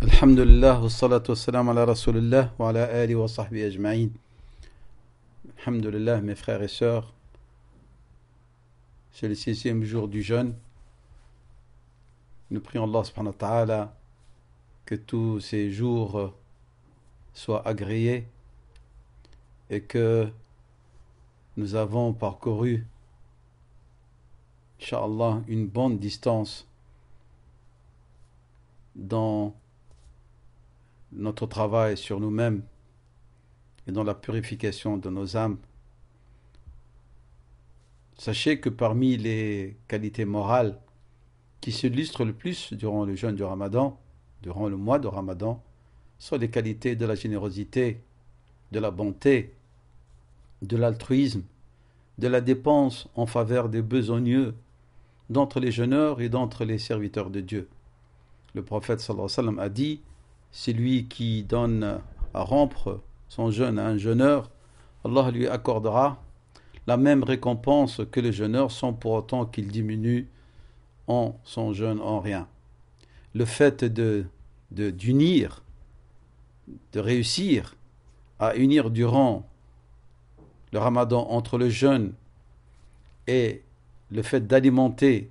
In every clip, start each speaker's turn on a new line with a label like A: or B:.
A: Alhamdulillah, wassalatu wassalam ala rasulillah wa ala alihi wa sahbihi ajma'in. Alhamdulillah, mes frères et sœurs, c'est le 6e jour du jeûne. Nous prions Allah subhanahu wa ta'ala que tous ces jours soient agréés et que nous avons parcouru, Inch'Allah, une bonne distance dans notre travail sur nous-mêmes et dans la purification de nos âmes. Sachez que parmi les qualités morales qui s'illustrent le plus durant le jeûne du Ramadan, durant le mois de Ramadan, sont les qualités de la générosité, de la bonté, de l'altruisme, de la dépense en faveur des besogneux, d'entre les jeûneurs et d'entre les serviteurs de Dieu. Le prophète sallallahu alayhi wa sallam a dit: celui qui donne à rompre son jeûne à un jeûneur, Allah lui accordera la même récompense que le jeûneur sans pour autant qu'il diminue en son jeûne en rien. Le fait d'unir, de réussir à unir durant le Ramadan entre le jeûne et le fait d'alimenter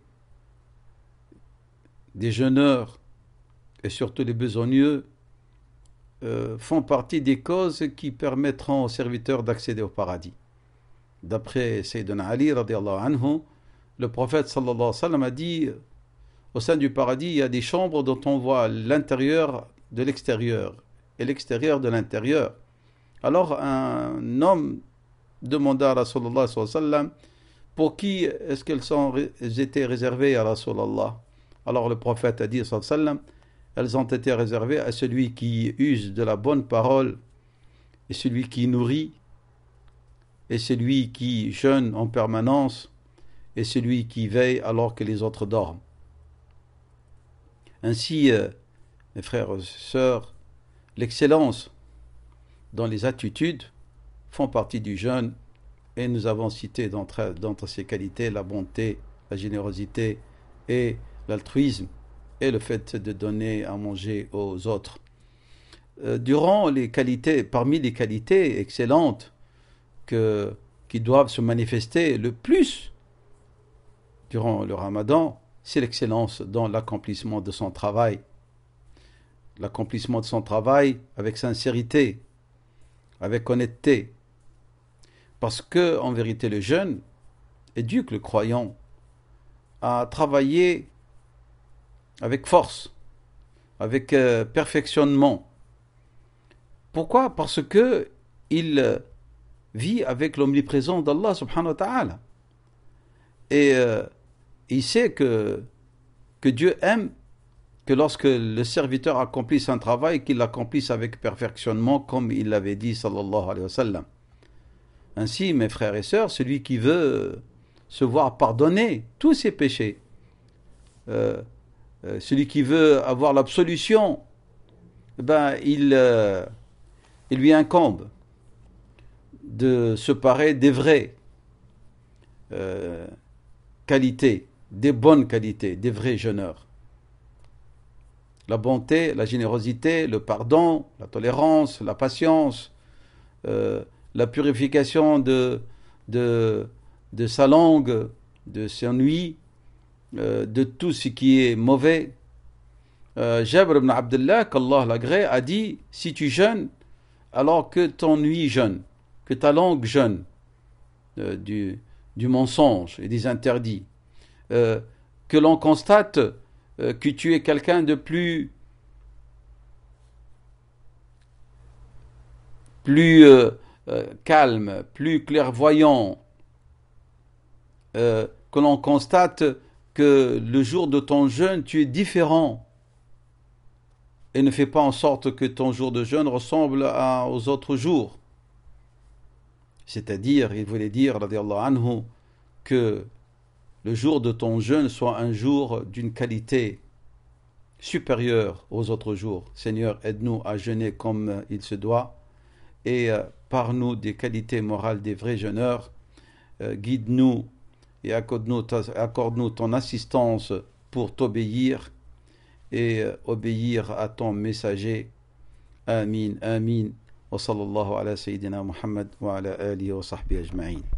A: des jeûneurs et surtout les besogneux font partie des causes qui permettront aux serviteurs d'accéder au paradis. D'après Sayyidina Ali radiallahu anhu, le prophète sallallahu alayhi wa sallam a dit: au sein du paradis, il y a des chambres dont on voit l'intérieur de l'extérieur et l'extérieur de l'intérieur. Alors un homme demanda à Rasulullah sallallahu alayhi wa sallam: pour qui est-ce qu'elles étaient réservées à Rasulullah? Alors le prophète a dit sallallahu alayhi wa sallam: elles ont été réservées à celui qui use de la bonne parole, et celui qui nourrit, et celui qui jeûne en permanence, et celui qui veille alors que les autres dorment. Ainsi, mes frères et sœurs, l'excellence dans les attitudes font partie du jeûne, et nous avons cité d'entre ces qualités la bonté, la générosité et l'altruisme, et le fait de donner à manger aux autres. Parmi les qualités excellentes qui doivent se manifester le plus durant le Ramadan, c'est l'excellence dans l'accomplissement de son travail. L'accomplissement de son travail avec sincérité, avec honnêteté. Parce que, en vérité, le jeûne éduque le croyant à travailler avec force, avec perfectionnement. Pourquoi? Parce que il vit avec l'omniprésence d'Allah subhanahu wa ta'ala. Et il sait que Dieu aime que lorsque le serviteur accomplisse un travail, qu'il l'accomplisse avec perfectionnement, comme il l'avait dit sallallahu alayhi wa sallam. Ainsi, mes frères et sœurs, celui qui veut se voir pardonner tous ses péchés, celui qui veut avoir l'absolution, il lui incombe de se parer des vraies qualités, des bonnes qualités, des vrais jeûneurs. La bonté, la générosité, le pardon, la tolérance, la patience, la purification de sa langue, de son ouïe, de tout ce qui est mauvais. Jabr ibn Abdullah, qu'Allah l'agrée, a dit: si tu jeûnes, alors que ton ouïe jeûne, que ta langue jeûne du mensonge et des interdits, que l'on constate que tu es quelqu'un de plus calme, plus clairvoyant, que l'on constate que le jour de ton jeûne, tu es différent, et ne fais pas en sorte que ton jour de jeûne ressemble aux autres jours. C'est-à-dire, il voulait dire, radiallahu anhu, que le jour de ton jeûne soit un jour d'une qualité supérieure aux autres jours. Seigneur, aide-nous à jeûner comme il se doit, et par-nous des qualités morales des vrais jeûneurs. Guide-nous et accorde-nous ton assistance pour t'obéir, et obéir à ton messager. Amin, amin. Wa sallallahu ala sayyidina Muhammad wa ala alihi wa sahbihi ajma'in.